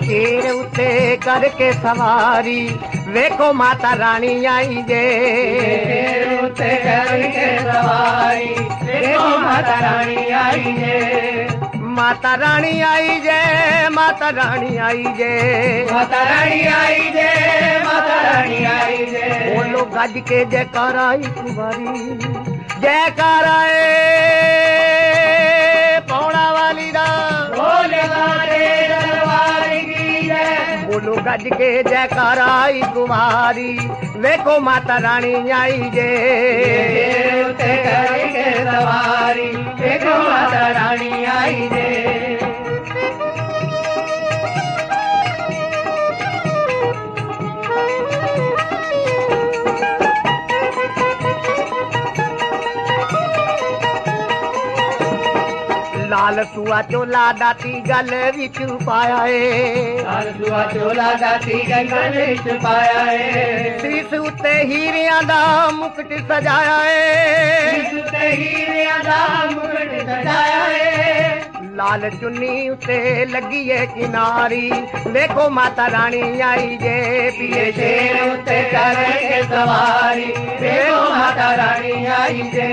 शेर उत्ते करके सवारी वेखो माता रानी आई जे। शेर उत्ते करके सवारी वेखो माता रानी आई जे। माता रानी आई जे, माता रानी आई जे, माता रानी आई जे, माता रानी आई जे। बोलो गज के जयकारा कुमारी, जयकारा पौड़ा वाली दा, बोलो गज के जयकारा कुमारी वेखो माता रानी आई जे। उत्ते करके सवारी वेखो माता रानी आई जे। लाल सुआ चोला दाती गल विच पाया है, लाल सुआ चोला दाती गल विच पाया है। सिर उत्ते हीरियां दा मुकुट सजाया है, सिर उत्ते हीरियां दा मुकुट सजाया है। लाल चुन्नी उत्ते लगी है किनारी देखो माता रानी आई जे। पिए शेर उत्ते करके सवारी देखो माता रानी आई जे।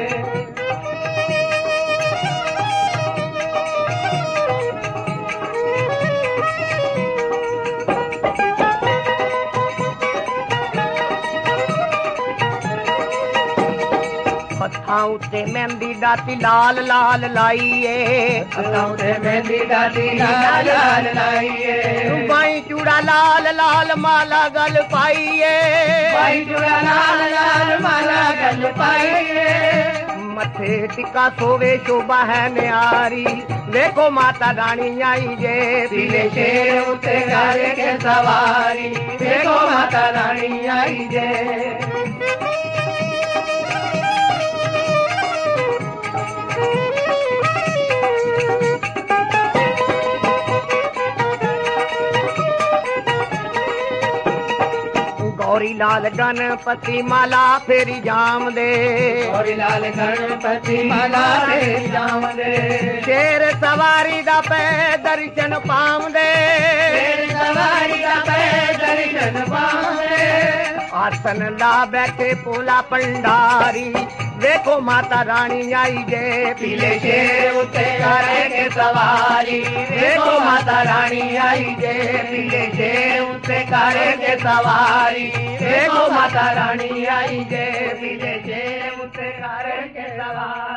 हत्थां उत्ते मेहंदी दाती लाल लाल लाईए, हत्थां उत्ते मेहंदी दाती लाल लाल लाईए। बाई चूड़ा लाल लाल माला गल पाईए, बाई चूड़ा लाल लाल माला गल पाईए। मथे टिका सोवे शोभा है न्यारी देखो माता रानी आई जे। पीले शेर उत्ते करके सवारी देखो माता रानी आई जे। गौरी लाल गणपति माला फेरी जाम दे, गौरी लाल गणपति माला फेरी जाम दे। शेर सवारी दा पे दर्शन पाम दे, शेर सवारी दा पे दर्शन पाम दे। आसन ला बैठे पोला पंडारी देखो माता रानी आई जे। पीले शेर उत्ते करके सवारी देखो माता रानी आई जे। पीले शेर उत्ते करके सवारी देखो माता रानी आई जे। पीले शेर उत्ते करके सवारी।